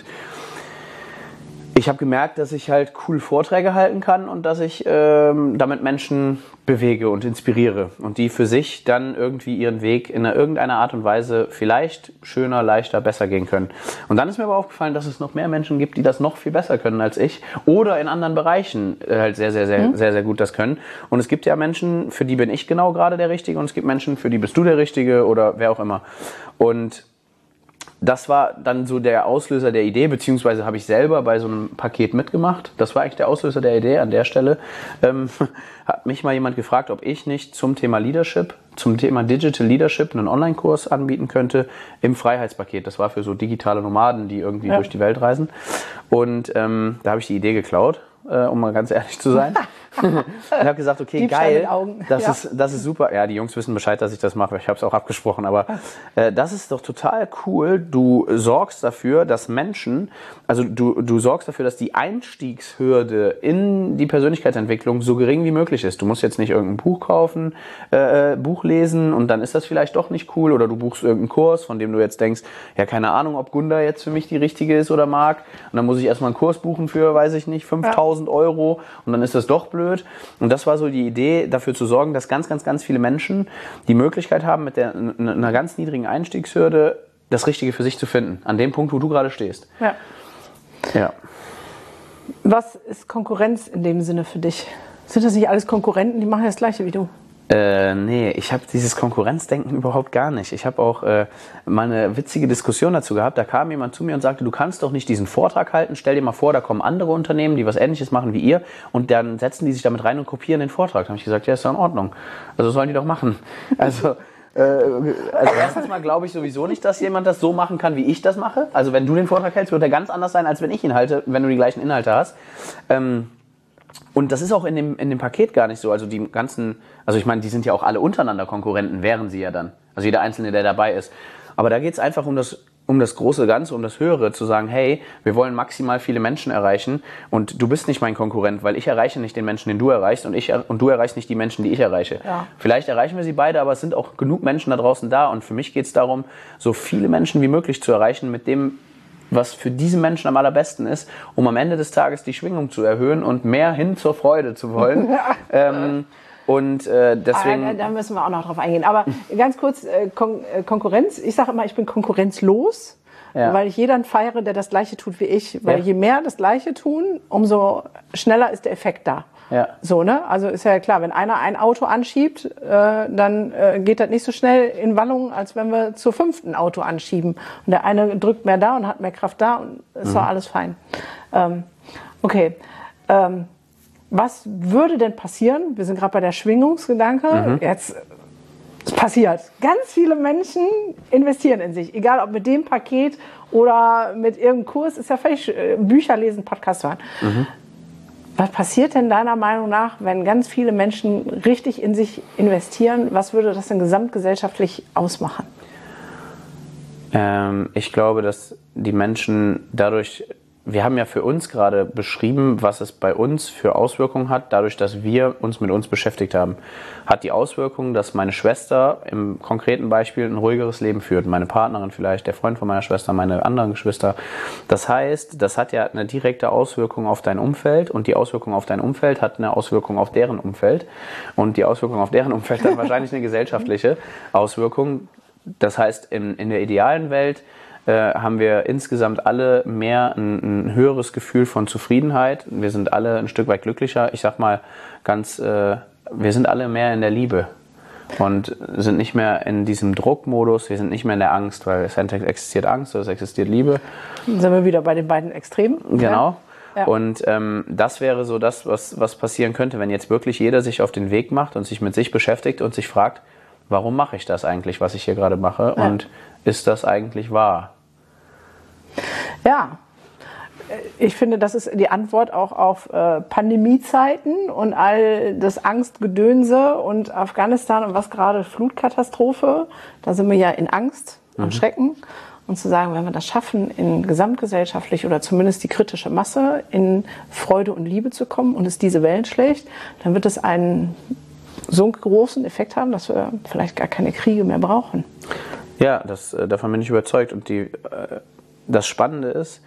ich habe gemerkt, dass ich halt cool Vorträge halten kann und dass ich ähm, damit Menschen bewege und inspiriere und die für sich dann irgendwie ihren Weg in einer, irgendeiner Art und Weise vielleicht schöner, leichter, besser gehen können. Und dann ist mir aber aufgefallen, dass es noch mehr Menschen gibt, die das noch viel besser können als ich oder in anderen Bereichen äh, halt sehr, sehr, sehr, mhm. sehr, sehr gut das können. Und es gibt ja Menschen, für die bin ich genau gerade der Richtige und es gibt Menschen, für die bist du der Richtige oder wer auch immer. Und das war dann so der Auslöser der Idee, beziehungsweise habe ich selber bei so einem Paket mitgemacht. Das war eigentlich der Auslöser der Idee an der Stelle. Ähm, hat mich mal jemand gefragt, ob ich nicht zum Thema Leadership, zum Thema Digital Leadership einen Online-Kurs anbieten könnte im Freiheitspaket. Das war für so digitale Nomaden, die irgendwie ja. durch die Welt reisen. Und ähm, da habe ich die Idee geklaut, äh, um mal ganz ehrlich zu sein. Und habe gesagt, okay, Diebstahl geil, mit Augen. das, Ja. ist, das ist super. Ja, die Jungs wissen Bescheid, dass ich das mache. Ich habe es auch abgesprochen. Aber äh, das ist doch total cool. Du sorgst dafür, dass Menschen, also du, du sorgst dafür, dass die Einstiegshürde in die Persönlichkeitsentwicklung so gering wie möglich ist. Du musst jetzt nicht irgendein Buch kaufen, äh, Buch lesen und dann ist das vielleicht doch nicht cool. Oder du buchst irgendeinen Kurs, von dem du jetzt denkst, ja, keine Ahnung, ob Gunda jetzt für mich die richtige ist oder mag. Und dann muss ich erstmal einen Kurs buchen für, weiß ich nicht, fünftausend Euro. Und dann ist das doch blöd. Und das war so die Idee, dafür zu sorgen, dass ganz, ganz, ganz viele Menschen die Möglichkeit haben, mit der, einer ganz niedrigen Einstiegshürde das Richtige für sich zu finden. An dem Punkt, wo du gerade stehst. Ja. Ja. Was ist Konkurrenz in dem Sinne für dich? Sind das nicht alles Konkurrenten, die machen das Gleiche wie du? Äh, nee, ich habe dieses Konkurrenzdenken überhaupt gar nicht. Ich habe auch äh, mal eine witzige Diskussion dazu gehabt. Da kam jemand zu mir und sagte, du kannst doch nicht diesen Vortrag halten. Stell dir mal vor, da kommen andere Unternehmen, die was Ähnliches machen wie ihr und dann setzen die sich damit rein und kopieren den Vortrag. Da habe ich gesagt, ja, ist doch in Ordnung. Also sollen die doch machen. Also Äh, also erstens mal glaube ich sowieso nicht, dass jemand das so machen kann, wie ich das mache. Also wenn du den Vortrag hältst, wird er ganz anders sein, als wenn ich ihn halte, wenn du die gleichen Inhalte hast. Ähm, und das ist auch in dem, in dem Paket gar nicht so. Also die ganzen, also ich meine, die sind ja auch alle untereinander Konkurrenten, wären sie ja dann. Also jeder Einzelne, der dabei ist. Aber da geht es einfach um das, um das große Ganze, um das Höhere, zu sagen, hey, wir wollen maximal viele Menschen erreichen und du bist nicht mein Konkurrent, weil ich erreiche nicht den Menschen, den du erreichst und, ich, und du erreichst nicht die Menschen, die ich erreiche. Ja. Vielleicht erreichen wir sie beide, aber es sind auch genug Menschen da draußen da und für mich geht es darum, so viele Menschen wie möglich zu erreichen mit dem, was für diese Menschen am allerbesten ist, um am Ende des Tages die Schwingung zu erhöhen und mehr hin zur Freude zu wollen. ähm, Und äh, deswegen... Ah, da müssen wir auch noch drauf eingehen. Aber ganz kurz, äh, Kon äh, Konkurrenz. Ich sage immer, ich bin konkurrenzlos, ja. weil ich jeden feiere, der das Gleiche tut wie ich. Weil ja. je mehr das Gleiche tun, umso schneller ist der Effekt da. Ja. So, ne? Also ist ja klar, wenn einer ein Auto anschiebt, äh, dann äh, geht das nicht so schnell in Wallung, als wenn wir zur fünften Auto anschieben. Und der eine drückt mehr da und hat mehr Kraft da und ist doch mhm. alles fein. Ähm, okay. Ähm, Was würde denn passieren? Wir sind gerade bei der Schwingungsgedanke. Mhm. Jetzt es passiert. Ganz viele Menschen investieren in sich. Egal ob mit dem Paket oder mit irgendeinem Kurs. Ist ja völlig Bücher lesen, Podcast hören. Mhm. Was passiert denn deiner Meinung nach, wenn ganz viele Menschen richtig in sich investieren? Was würde das denn gesamtgesellschaftlich ausmachen? Ähm, ich glaube, dass die Menschen dadurch... Wir haben ja für uns gerade beschrieben, was es bei uns für Auswirkungen hat, dadurch, dass wir uns mit uns beschäftigt haben. Hat die Auswirkung, dass meine Schwester im konkreten Beispiel ein ruhigeres Leben führt, meine Partnerin vielleicht, der Freund von meiner Schwester, meine anderen Geschwister. Das heißt, das hat ja eine direkte Auswirkung auf dein Umfeld und die Auswirkung auf dein Umfeld hat eine Auswirkung auf deren Umfeld und die Auswirkung auf deren Umfeld hat wahrscheinlich eine gesellschaftliche Auswirkung. Das heißt, in, in der idealen Welt haben wir insgesamt alle mehr ein, ein höheres Gefühl von Zufriedenheit. Wir sind alle ein Stück weit glücklicher. Ich sag mal ganz, äh, wir sind alle mehr in der Liebe und sind nicht mehr in diesem Druckmodus. Wir sind nicht mehr in der Angst, weil es existiert Angst oder es existiert Liebe. Dann sind wir wieder bei den beiden Extremen. Genau. Ja. Und ähm, das wäre so das, was, was passieren könnte, wenn jetzt wirklich jeder sich auf den Weg macht und sich mit sich beschäftigt und sich fragt, warum mache ich das eigentlich, was ich hier gerade mache? Ja. Und ist das eigentlich wahr? Ja, ich finde, das ist die Antwort auch auf äh, Pandemiezeiten und all das Angstgedönse und Afghanistan und was gerade Flutkatastrophe. Da sind wir ja in Angst und mhm. Schrecken. Und zu sagen, wenn wir das schaffen, in gesamtgesellschaftlich oder zumindest die kritische Masse in Freude und Liebe zu kommen und es diese Wellen schlägt, dann wird es einen so einen großen Effekt haben, dass wir vielleicht gar keine Kriege mehr brauchen. Ja, das, davon bin ich überzeugt. Und die... Äh Das Spannende ist,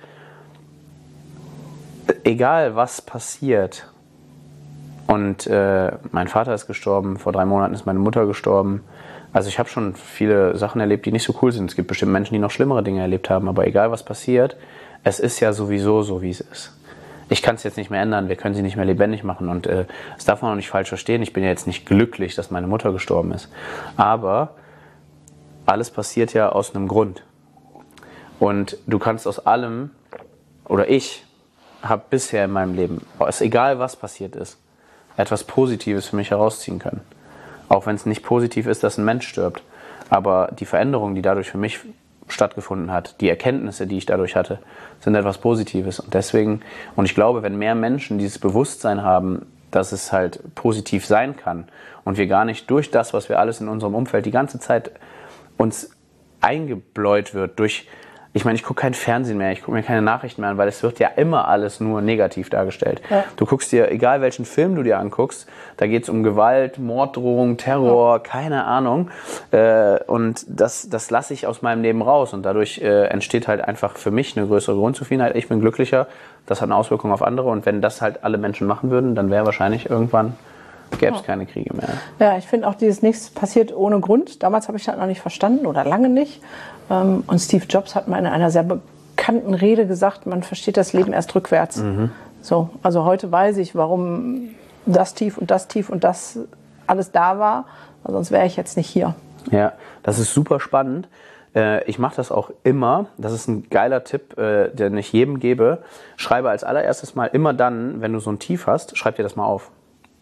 egal was passiert, und äh, mein Vater ist gestorben, vor drei Monaten ist meine Mutter gestorben, also ich habe schon viele Sachen erlebt, die nicht so cool sind. Es gibt bestimmt Menschen, die noch schlimmere Dinge erlebt haben, aber egal was passiert, es ist ja sowieso so, wie es ist. Ich kann es jetzt nicht mehr ändern, wir können sie nicht mehr lebendig machen und äh, das darf man auch nicht falsch verstehen. Ich bin ja jetzt nicht glücklich, dass meine Mutter gestorben ist, aber alles passiert ja aus einem Grund. Und du kannst aus allem, oder ich habe bisher in meinem Leben, es egal was passiert ist, etwas Positives für mich herausziehen können. Auch wenn es nicht positiv ist, dass ein Mensch stirbt. Aber die Veränderung, die dadurch für mich stattgefunden hat, die Erkenntnisse, die ich dadurch hatte, sind etwas Positives. Und deswegen, und ich glaube, wenn mehr Menschen dieses Bewusstsein haben, dass es halt positiv sein kann und wir gar nicht durch das, was wir alles in unserem Umfeld die ganze Zeit uns eingebläut wird, durch... Ich meine, ich gucke kein Fernsehen mehr, ich gucke mir keine Nachrichten mehr an, weil es wird ja immer alles nur negativ dargestellt. Ja. Du guckst dir, egal welchen Film du dir anguckst, da geht es um Gewalt, Morddrohung, Terror, ja. keine Ahnung. Äh, und das, das lasse ich aus meinem Leben raus. Und dadurch äh, entsteht halt einfach für mich eine größere Grundzufriedenheit. Ich bin glücklicher, das hat eine Auswirkung auf andere. Und wenn das halt alle Menschen machen würden, dann wäre wahrscheinlich irgendwann... gäbe es ja. keine Kriege mehr. Ja, ich finde auch, dieses nichts passiert ohne Grund. Damals habe ich das noch nicht verstanden oder lange nicht. Und Steve Jobs hat mal in einer sehr bekannten Rede gesagt, man versteht das Leben erst rückwärts. Mhm. So, also heute weiß ich, warum das Tief und das Tief und das alles da war, weil sonst wäre ich jetzt nicht hier. Ja, das ist super spannend. Ich mache das auch immer. Das ist ein geiler Tipp, den ich jedem gebe. Schreibe als allererstes mal immer dann, wenn du so ein Tief hast, schreib dir das mal auf.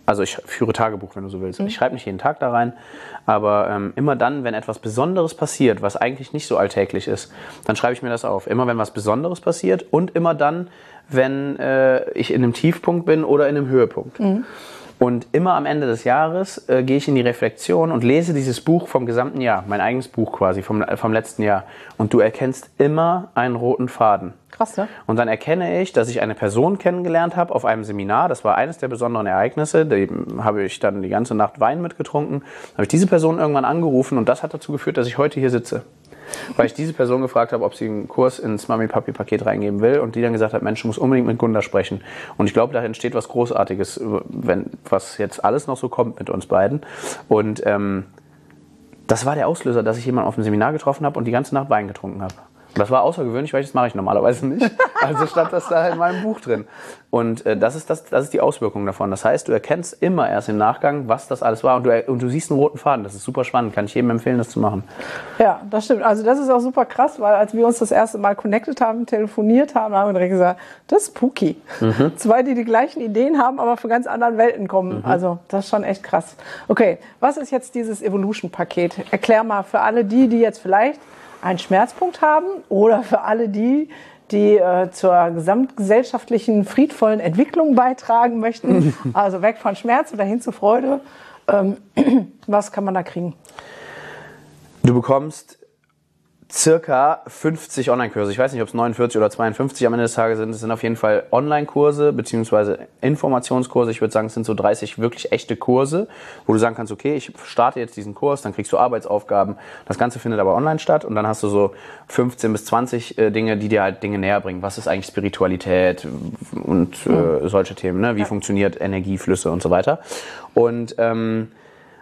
also ich führe Tagebuch, wenn du so willst. Mhm. Ich schreibe nicht jeden Tag da rein, aber ähm, immer dann, wenn etwas Besonderes passiert, was eigentlich nicht so alltäglich ist, dann schreibe ich mir das auf. Immer wenn was Besonderes passiert und immer dann, wenn äh, ich in einem Tiefpunkt bin oder in einem Höhepunkt. Mhm. Und immer am Ende des Jahres äh, gehe ich in die Reflexion und lese dieses Buch vom gesamten Jahr, mein eigenes Buch quasi vom, äh, vom letzten Jahr. Und du erkennst immer einen roten Faden. Krass, ne? Und dann erkenne ich, dass ich eine Person kennengelernt habe auf einem Seminar. Das war eines der besonderen Ereignisse. Da habe ich dann die ganze Nacht Wein mitgetrunken. Da habe ich diese Person irgendwann angerufen und das hat dazu geführt, dass ich heute hier sitze. Weil ich diese Person gefragt habe, ob sie einen Kurs ins Mami-Papi-Paket reingeben will und die dann gesagt hat, Mensch, du musst unbedingt mit Gunda sprechen. Und ich glaube, da entsteht was Großartiges, wenn, was jetzt alles noch so kommt mit uns beiden. Und ähm, das war der Auslöser, dass ich jemanden auf dem Seminar getroffen habe und die ganze Nacht Wein getrunken habe. Das war außergewöhnlich, weil das mache ich normalerweise nicht. Also stand das da in meinem Buch drin. Und äh, das, ist das, das ist die Auswirkung davon. Das heißt, du erkennst immer erst im Nachgang, was das alles war. Und du, und du siehst einen roten Faden. Das ist super spannend. Kann ich jedem empfehlen, das zu machen. Ja, das stimmt. Also das ist auch super krass, weil als wir uns das erste Mal connected haben, telefoniert haben, haben wir direkt gesagt, das ist spooky. Mhm. Zwei, die die gleichen Ideen haben, aber von ganz anderen Welten kommen. Mhm. Also das ist schon echt krass. Okay, was ist jetzt dieses Evolution-Paket? Erklär mal für alle die, die jetzt vielleicht einen Schmerzpunkt haben oder für alle die, die äh, zur gesamtgesellschaftlichen friedvollen Entwicklung beitragen möchten, also weg von Schmerz oder hin zu Freude. Ähm, was kann man da kriegen? Du bekommst circa fünfzig Online-Kurse. Ich weiß nicht, ob es neunundvierzig oder zweiundfünfzig am Ende des Tages sind. Es sind auf jeden Fall Online-Kurse beziehungsweise Informationskurse. Ich würde sagen, es sind so dreißig wirklich echte Kurse, wo du sagen kannst, okay, ich starte jetzt diesen Kurs, dann kriegst du Arbeitsaufgaben. Das Ganze findet aber online statt und dann hast du so fünfzehn bis zwanzig äh, Dinge, die dir halt Dinge näher bringen. Was ist eigentlich Spiritualität und äh, solche Themen, ne? Wie ja. funktioniert Energieflüsse und so weiter. Und ähm,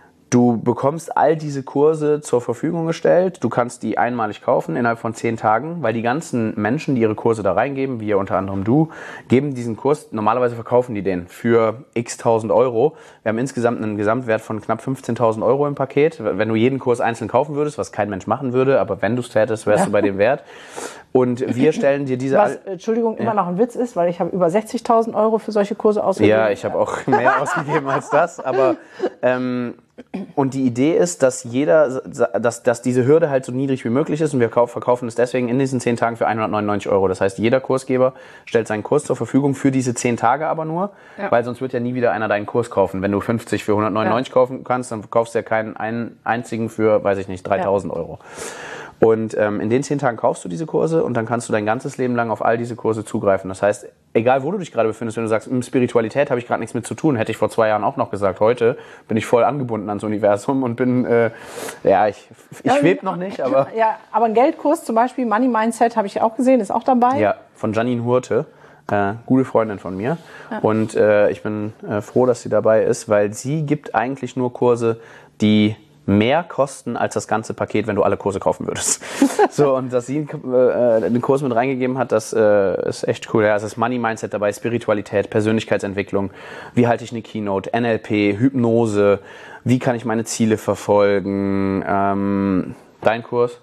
du bekommst all diese Kurse zur Verfügung gestellt. Du kannst die einmalig kaufen innerhalb von zehn Tagen, weil die ganzen Menschen, die ihre Kurse da reingeben, wie unter anderem du, geben diesen Kurs, normalerweise verkaufen die den für x tausend Euro. Wir haben insgesamt einen Gesamtwert von knapp fünfzehntausend Euro im Paket. Wenn du jeden Kurs einzeln kaufen würdest, was kein Mensch machen würde, aber wenn du es tätest, wärst ja. du bei dem Wert. Und wir stellen dir diese... Was, Entschuldigung, immer ja. noch ein Witz ist, weil ich habe über sechzigtausend Euro für solche Kurse ausgegeben. Ja, ich habe auch mehr ausgegeben als das, aber... Ähm, und die Idee ist, dass jeder, dass, dass diese Hürde halt so niedrig wie möglich ist und wir verkaufen es deswegen in diesen zehn Tagen für hundertneunundneunzig Euro. Das heißt, jeder Kursgeber stellt seinen Kurs zur Verfügung für diese zehn Tage aber nur, ja. weil sonst wird ja nie wieder einer deinen Kurs kaufen. Wenn du fünfzig für hundertneunundneunzig ja. kaufen kannst, dann kaufst du ja keinen einen einzigen für, weiß ich nicht, dreitausend ja. Euro. Und ähm, in den zehn Tagen kaufst du diese Kurse und dann kannst du dein ganzes Leben lang auf all diese Kurse zugreifen. Das heißt, egal wo du dich gerade befindest, wenn du sagst, mit Spiritualität habe ich gerade nichts mit zu tun, hätte ich vor zwei Jahren auch noch gesagt. Heute bin ich voll angebunden ans Universum und bin, äh, ja, ich, ich ja, schwebe noch nicht, aber... Ja, aber ein Geldkurs zum Beispiel, Money Mindset, habe ich auch gesehen, ist auch dabei. Ja, von Janine Hurte. Äh, gute Freundin von mir. Ja. Und äh, ich bin äh, froh, dass sie dabei ist, weil sie gibt eigentlich nur Kurse, die mehr kosten als das ganze Paket, wenn du alle Kurse kaufen würdest. So, und dass sie äh, den Kurs mit reingegeben hat, das äh, ist echt cool. Ja, es ist Money Mindset dabei, Spiritualität, Persönlichkeitsentwicklung, wie halte ich eine Keynote, N L P, Hypnose, wie kann ich meine Ziele verfolgen, ähm, dein Kurs?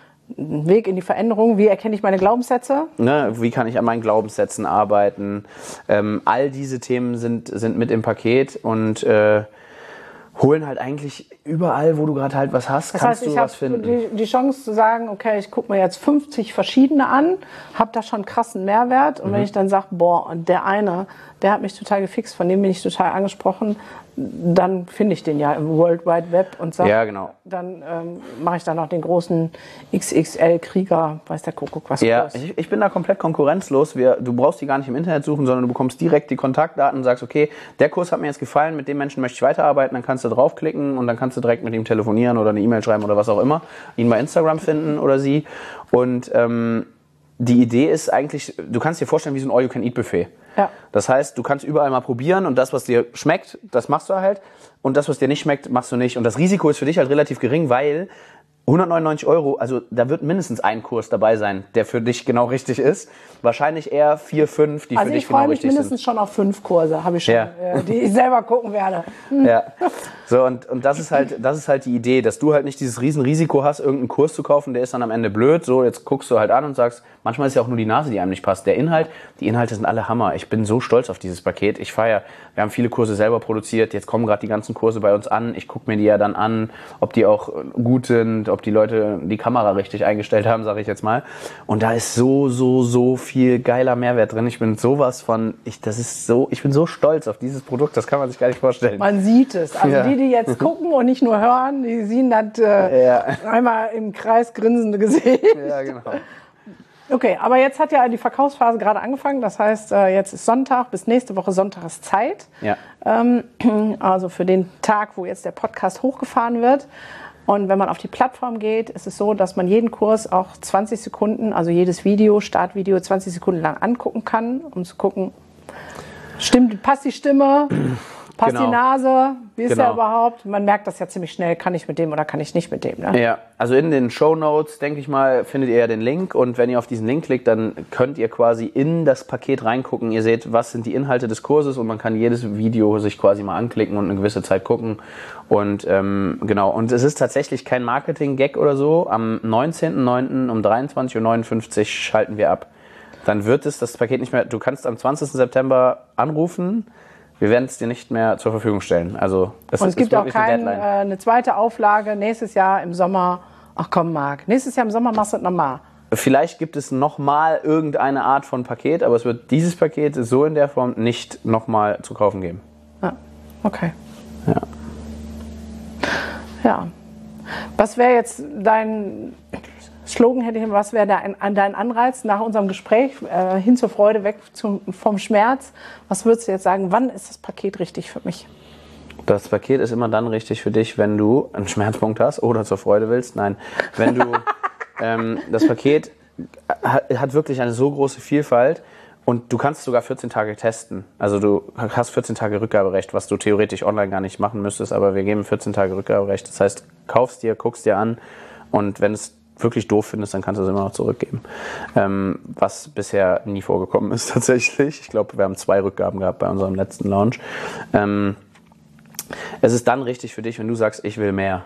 Weg in die Veränderung, wie erkenne ich meine Glaubenssätze? Ne, wie kann ich an meinen Glaubenssätzen arbeiten? Ähm, all diese Themen sind, sind mit im Paket und äh, holen halt eigentlich überall, wo du gerade halt was hast, das kannst heißt, du was finden. Die, die Chance zu sagen, okay, ich gucke mir jetzt fünfzig verschiedene an, habe da schon einen krassen Mehrwert und mhm. wenn ich dann sage, boah, und der eine, der hat mich total gefixt, von dem bin ich total angesprochen, dann finde ich den ja im World Wide Web und sage, ja, genau. dann ähm, mache ich da noch den großen X X L-Krieger, weiß der Kuckuck, was ja, ich, ich bin da komplett konkurrenzlos. Wir, du brauchst die gar nicht im Internet suchen, sondern du bekommst direkt die Kontaktdaten und sagst, okay, der Kurs hat mir jetzt gefallen, mit dem Menschen möchte ich weiterarbeiten, dann kannst du draufklicken und dann kannst du direkt mit ihm telefonieren oder eine E-Mail schreiben oder was auch immer, ihn bei Instagram finden oder sie. Und ähm, die Idee ist eigentlich, du kannst dir vorstellen wie so ein All-You-Can-Eat-Buffet. Ja. Das heißt, du kannst überall mal probieren und das, was dir schmeckt, das machst du halt und das, was dir nicht schmeckt, machst du nicht. Und das Risiko ist für dich halt relativ gering, weil hundertneunundneunzig Euro, also da wird mindestens ein Kurs dabei sein, der für dich genau richtig ist. Wahrscheinlich eher vier, fünf, die also für dich ich genau freue mich richtig mindestens sind. schon auf fünf Kurse, habe ich schon, Ja. äh, die ich selber gucken werde. Hm. Ja, so und, und das ist halt, das ist halt die Idee, dass du halt nicht dieses Riesenrisiko hast, irgendeinen Kurs zu kaufen, der ist dann am Ende blöd. So, jetzt guckst du halt an und sagst, manchmal ist ja auch nur die Nase, die einem nicht passt. Der Inhalt, die Inhalte sind alle Hammer. Ich bin so stolz auf dieses Paket. Ich feiere, wir haben viele Kurse selber produziert. Jetzt kommen gerade die ganzen Kurse bei uns an. Ich gucke mir die ja dann an, ob die auch gut sind, ob die Leute die Kamera richtig eingestellt haben, sage ich jetzt mal. Und da ist so, so, so viel geiler Mehrwert drin. Ich bin sowas von, ich, das ist so, ich bin so stolz auf dieses Produkt, das kann man sich gar nicht vorstellen. Man sieht es. Also Ja. die, die jetzt gucken und nicht nur hören, die sehen das äh, Ja. einmal im Kreis grinsende Gesicht. Ja, genau. Okay, aber jetzt hat ja die Verkaufsphase gerade angefangen. Das heißt, äh, jetzt ist Sonntag, bis nächste Woche Sonntag ist Zeit. Ja. Ähm, also für den Tag, wo jetzt der Podcast hochgefahren wird. Und wenn man auf die Plattform geht, ist es so, dass man jeden Kurs auch zwanzig Sekunden, also jedes Video, Startvideo, zwanzig Sekunden lang angucken kann, um zu gucken, stimmt, passt die Stimme, passt Genau. die Nase, wie ist Genau. der überhaupt? Man merkt das ja ziemlich schnell, kann ich mit dem oder kann ich nicht mit dem. Ne? Ja, also in den Shownotes, denke ich mal, findet ihr ja den Link und wenn ihr auf diesen Link klickt, dann könnt ihr quasi in das Paket reingucken. Ihr seht, was sind die Inhalte des Kurses und man kann jedes Video sich quasi mal anklicken und eine gewisse Zeit gucken. Und ähm, genau, und es ist tatsächlich kein Marketing-Gag oder so. Am neunzehnten neunten um dreiundzwanzig Uhr neunundfünfzig schalten wir ab. Dann wird es das Paket nicht mehr, du kannst am zwanzigsten September anrufen. Wir werden es dir nicht mehr zur Verfügung stellen. Also es, Und es gibt ist auch wirklich eine kein, äh, Deadline. eine zweite Auflage nächstes Jahr im Sommer. Ach komm, Marc, nächstes Jahr im Sommer machst du das nochmal. Vielleicht gibt es nochmal irgendeine Art von Paket, aber es wird dieses Paket so in der Form nicht nochmal zu kaufen geben. Ja, okay. Ja. Ja. Was wäre jetzt dein Slogan, hätte ich, was wäre dein, dein Anreiz nach unserem Gespräch äh, hin zur Freude, weg zum, vom Schmerz? Was würdest du jetzt sagen, wann ist das Paket richtig für mich? Das Paket ist immer dann richtig für dich, wenn du einen Schmerzpunkt hast oder zur Freude willst. Nein, wenn du ähm, das Paket hat, hat wirklich eine so große Vielfalt und du kannst sogar vierzehn Tage testen. Also du hast vierzehn Tage Rückgaberecht, was du theoretisch online gar nicht machen müsstest, aber wir geben vierzehn Tage Rückgaberecht. Das heißt, kaufst dir, guckst dir an und wenn es wirklich doof findest, dann kannst du es immer noch zurückgeben. Ähm, was bisher nie vorgekommen ist tatsächlich. Ich glaube, wir haben zwei Rückgaben gehabt bei unserem letzten Launch. Ähm, es ist dann richtig für dich, wenn du sagst, ich will mehr.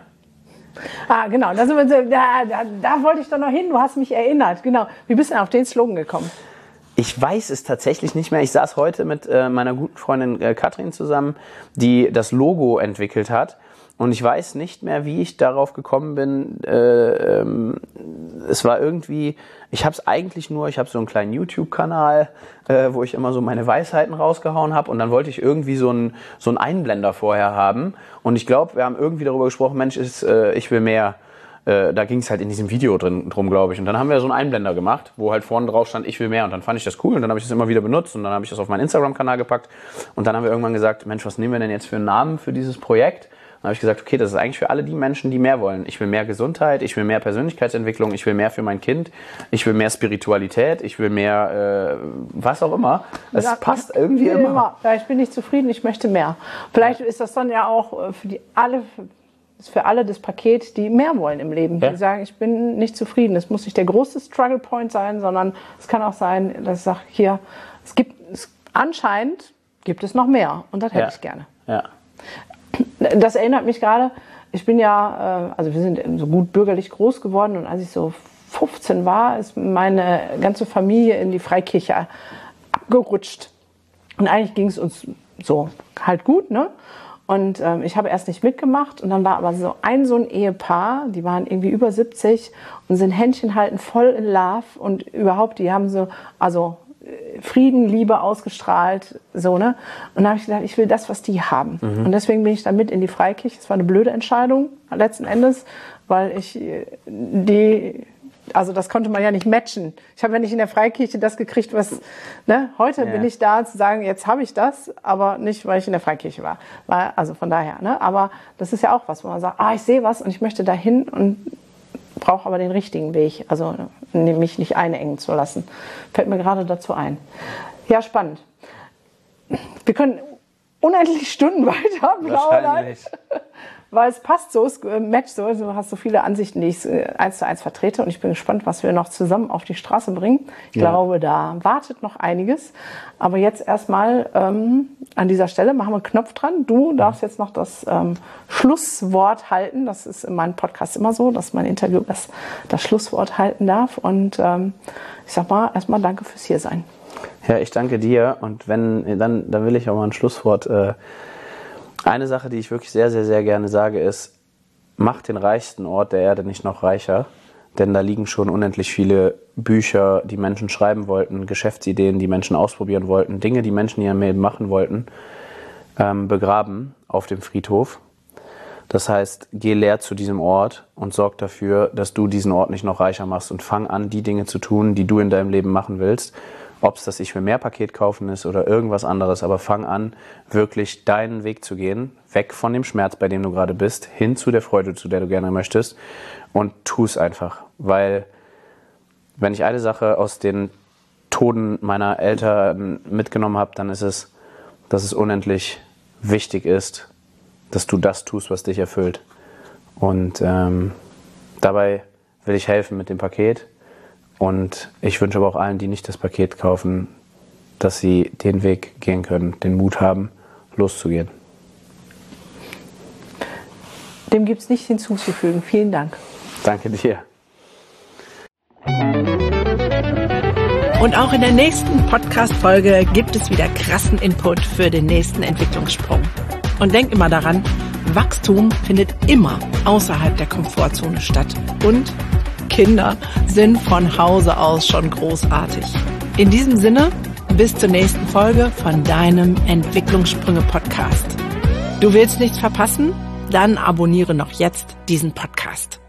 Ah, genau, da, sind wir, da, da, da wollte ich doch noch hin, du hast mich erinnert. Genau. Wie bist du denn auf den Slogan gekommen? Ich weiß es tatsächlich nicht mehr. Ich saß heute mit äh, meiner guten Freundin äh, Katrin zusammen, die das Logo entwickelt hat. Und ich weiß nicht mehr, wie ich darauf gekommen bin. Äh, ähm, es war irgendwie, ich habe es eigentlich nur, ich habe so einen kleinen YouTube-Kanal, äh, wo ich immer so meine Weisheiten rausgehauen habe. Und dann wollte ich irgendwie so einen so einen Einblender vorher haben. Und ich glaube, wir haben irgendwie darüber gesprochen, Mensch, ist, äh, ich will mehr. Äh, da ging es halt in diesem Video drin, drum, glaube ich. Und dann haben wir so einen Einblender gemacht, wo halt vorne drauf stand, ich will mehr. Und dann fand ich das cool und dann habe ich das immer wieder benutzt und dann habe ich das auf meinen Instagram-Kanal gepackt. Und dann haben wir irgendwann gesagt, Mensch, was nehmen wir denn jetzt für einen Namen für dieses Projekt? Dann habe ich gesagt, okay, das ist eigentlich für alle die Menschen, die mehr wollen. Ich will mehr Gesundheit, ich will mehr Persönlichkeitsentwicklung, ich will mehr für mein Kind, ich will mehr Spiritualität, ich will mehr, äh, was auch immer. Es Ja, passt irgendwie immer. immer. Vielleicht bin ich zufrieden, ich möchte mehr. Vielleicht ist das dann ja auch für die alle, ist für alle das Paket, die mehr wollen im Leben. Ja. Die sagen, ich bin nicht zufrieden. Es muss nicht der große Struggle Point sein, sondern es kann auch sein, dass ich sage, hier, es gibt, es, anscheinend gibt es noch mehr und das hätte Ja. ich gerne. Ja. Das erinnert mich gerade, ich bin ja, also wir sind so gut bürgerlich groß geworden und als ich so fünfzehn war, ist meine ganze Familie in die Freikirche abgerutscht. Und eigentlich ging es uns so halt gut, ne? Und ähm, ich habe erst nicht mitgemacht und dann war aber so ein so ein Ehepaar, die waren irgendwie über siebzig und sind Händchen halten voll in Love und überhaupt, die haben so, also Frieden, Liebe ausgestrahlt, so, ne? Und da habe ich gedacht, ich will das, was die haben. Mhm. Und deswegen bin ich dann mit in die Freikirche. Es war eine blöde Entscheidung, letzten Endes, weil ich die, also das konnte man ja nicht matchen. Ich habe ja nicht in der Freikirche das gekriegt, was, ne? Heute ja. bin ich da zu sagen, jetzt habe ich das, aber nicht, weil ich in der Freikirche war. war also von daher, ne? Aber das ist ja auch was, wo man sagt, ah, ich sehe was und ich möchte dahin und brauche aber den richtigen Weg, also mich nicht einengen zu lassen. Fällt mir gerade dazu ein. Ja, spannend. Wir können unendlich Stunden weiter plaudern. Wahrscheinlich. Weil es passt so, es matcht so, du hast so viele Ansichten, die ich eins zu eins vertrete und ich bin gespannt, was wir noch zusammen auf die Straße bringen. Ich ja. glaube, da wartet noch einiges. Aber jetzt erstmal ähm, an dieser Stelle machen wir einen Knopf dran. Du darfst jetzt noch das ähm, Schlusswort halten. Das ist in meinem Podcast immer so, dass mein Interview das, das Schlusswort halten darf. Und ähm, ich sag mal, erstmal danke fürs Hiersein. Ja, ich danke dir und wenn, dann, dann will ich auch mal ein Schlusswort äh, Eine Sache, die ich wirklich sehr, sehr, sehr gerne sage, ist, mach den reichsten Ort der Erde nicht noch reicher, denn da liegen schon unendlich viele Bücher, die Menschen schreiben wollten, Geschäftsideen, die Menschen ausprobieren wollten, Dinge, die Menschen in ihrem Leben machen wollten, ähm, begraben auf dem Friedhof. Das heißt, geh leer zu diesem Ort und sorg dafür, dass du diesen Ort nicht noch reicher machst und fang an, die Dinge zu tun, die du in deinem Leben machen willst. Ob es das Ich will mehr Paket kaufen ist oder irgendwas anderes, aber fang an, wirklich deinen Weg zu gehen, weg von dem Schmerz, bei dem du gerade bist, hin zu der Freude, zu der du gerne möchtest und tu es einfach. Weil, wenn ich eine Sache aus den Toden meiner Eltern mitgenommen habe, dann ist es, dass es unendlich wichtig ist, dass du das tust, was dich erfüllt. Und ähm, dabei will ich helfen mit dem Paket. Und ich wünsche aber auch allen, die nicht das Paket kaufen, dass sie den Weg gehen können, den Mut haben, loszugehen. Dem gibt es nichts hinzuzufügen. Vielen Dank. Danke dir. Und auch in der nächsten Podcast-Folge gibt es wieder krassen Input für den nächsten Entwicklungssprung. Und denk immer daran, Wachstum findet immer außerhalb der Komfortzone statt. Und Kinder sind von Hause aus schon großartig. In diesem Sinne, bis zur nächsten Folge von deinem Entwicklungssprünge-Podcast. Du willst nichts verpassen? Dann abonniere noch jetzt diesen Podcast.